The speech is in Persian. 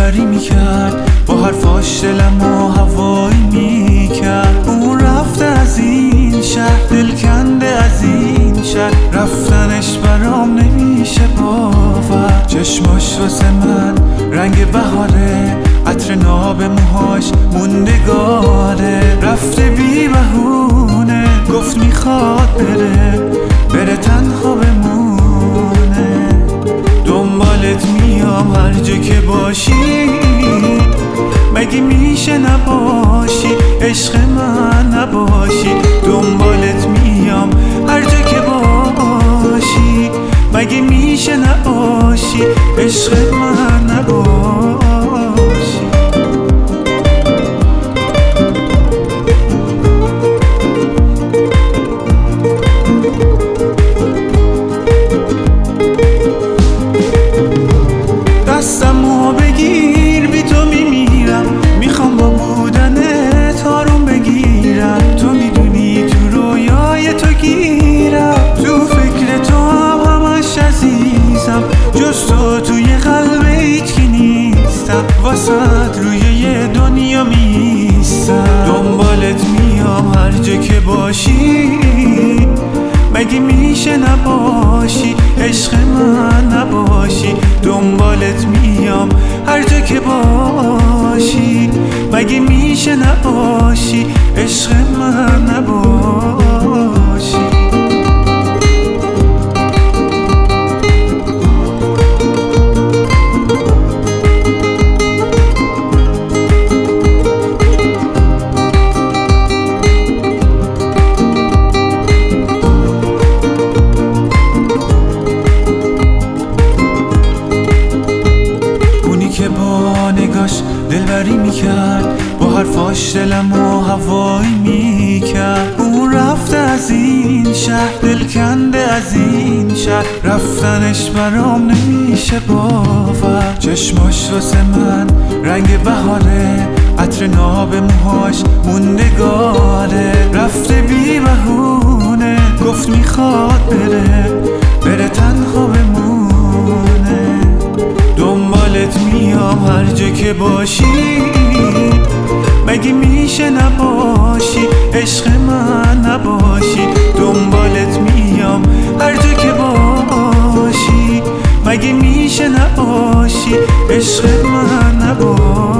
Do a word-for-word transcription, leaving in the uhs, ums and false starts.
دلبری میکرد، با حرفاش دلمو هوایی میکرد. اون رفته از این شهر، دل کنده از این شهر، رفتنش برام نمیشه باور. چشماش واسه من رنگ بهاره، عطر ناب موهاش موندگاره. رفته بی بهونه، گفت میخواد بره بره تنها بمونه. دنبالت میام هر جا که باشی، مگه میشه نباشی عشق من نباشی. دنبالت میام هر جا که باشی، مگه میشه نباشی عشق من نباشی. دستمو بگیر بی تو میمیرم، میخوام با بودنت آروم بگیرم. تو میدونی تو رویای تو گیرم، تو فکر تو هم همش عزیزم. جز تو توی قلب هیچکی نیستم، واسد روی یه دنیا میستم. دنبالت میام هر جا که باشی، مگه میشه نباشی عشق من نباشی. دنبالت میام هر جا که باشی، مگه میشه نباشی عشق من نباشی. که با نگاش دلبری میکرد، با حرفاش دلمو هوایی میکرد. اون رفته از این شهر، دل کنده از این شهر، رفتنش برام نمیشه باور. چشماش واسه من رنگ بهاره، عطر ناب موهاش موندگاره. رفته بی بهونه، گفت میخواد بره بره تنها بمونه. دنبالت میام هر جا که باشی، مگه میشه نباشی عشق من نباشی. دنبالت میام هر جا که باشی، مگه میشه نباشی عشق من نباشی.